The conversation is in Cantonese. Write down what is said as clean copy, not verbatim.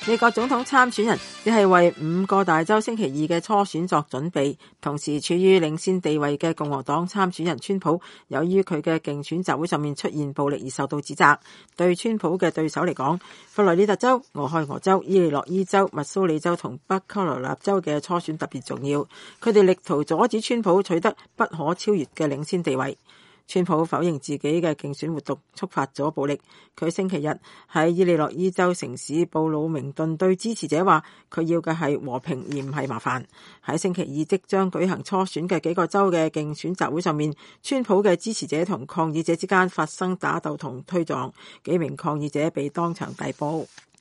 美國總統參選人只係為5個大州星期二嘅初選作準備，同時處於領先地位嘅共和黨參選人川普，由於佢嘅競選集會上面出現暴力而受到指責。對川普嘅對手嚟講，佛羅里達州、俄亥俄州、伊利諾伊州、密蘇里州同北卡羅來納州嘅初選特別重要，佢哋力圖阻止川普取得不可超越嘅領先地位。川普否認自己嘅競選活動觸發咗暴力。佢星期日喺伊利諾伊州城市布魯明頓對支持者話，佢要嘅係和平而唔係麻煩。喺星期二即將舉行初選嘅幾個州嘅競選集會上面，川普嘅支持者同抗議者之間發生打鬥同推撞，幾名抗議者被當場逮捕。